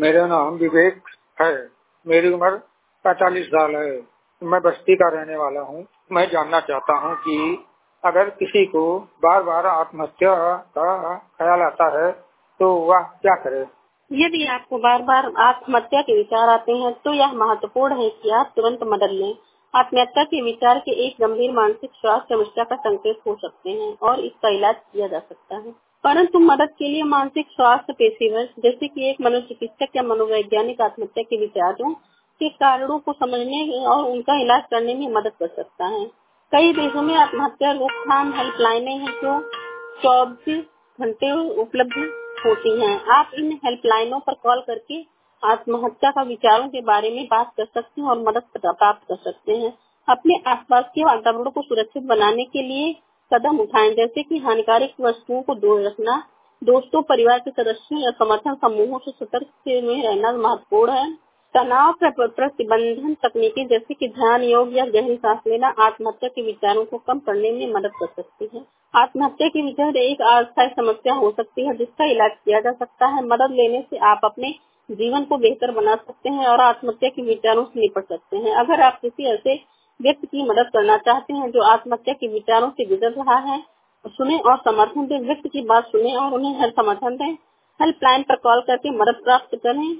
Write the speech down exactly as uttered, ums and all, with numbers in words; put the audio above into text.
मेरा नाम विवेक है। मेरी उम्र पैंतालीस साल है। मैं बस्ती का रहने वाला हूँ। मैं जानना चाहता हूँ कि अगर किसी को बार बार आत्महत्या का ख्याल आता है तो वह क्या करे। यदि आपको बार बार आत्महत्या के विचार आते हैं तो यह महत्वपूर्ण है कि आप तुरंत मदद लें। आत्महत्या के विचार के एक गंभीर मानसिक स्वास्थ्य समस्या का संकेत हो सकते हैं और इसका इलाज किया जा सकता है, परंतु मदद के लिए मानसिक स्वास्थ्य पेशेवर जैसे कि एक मनोचिकित्सक या मनोवैज्ञानिक आत्महत्या के विचारों के कारणों को समझने और उनका इलाज करने में मदद कर सकता है। कई देशों में आत्महत्या रोकथाम हेल्पलाइनें हैं जो चौबीस घंटे उपलब्ध होती हैं। आप इन हेल्पलाइनों पर कॉल करके आत्महत्या का विचारों के बारे में बात कर सकते हैं और मदद प्राप्त कर सकते हैं। अपने आसपास के वातावरण को सुरक्षित बनाने के लिए कदम उठाएं, जैसे कि हानिकारक वस्तुओं को दूर रखना, दोस्तों, परिवार के सदस्यों या समर्थन समूहों से सतर्क में रहना महत्वपूर्ण है। तनाव प्रतिबंधन तकनीकें जैसे कि ध्यान, योग या गहरी सांस लेना आत्महत्या के विचारों को कम करने में मदद कर सकती है। आत्महत्या के विचार एक अस्थायी समस्या हो सकती है जिसका इलाज किया जा सकता है। मदद लेने से आप अपने जीवन को बेहतर बना सकते हैं और आत्महत्या के विचारों से निपट सकते हैं। अगर आप किसी ऐसे व्यक्ति की मदद करना चाहते हैं जो आत्महत्या के विचारों से गुजर रहा है, सुने और समर्थन दें। व्यक्ति की बात सुने और उन्हें हर समर्थन दें। हेल्पलाइन पर कॉल करके मदद प्राप्त करें।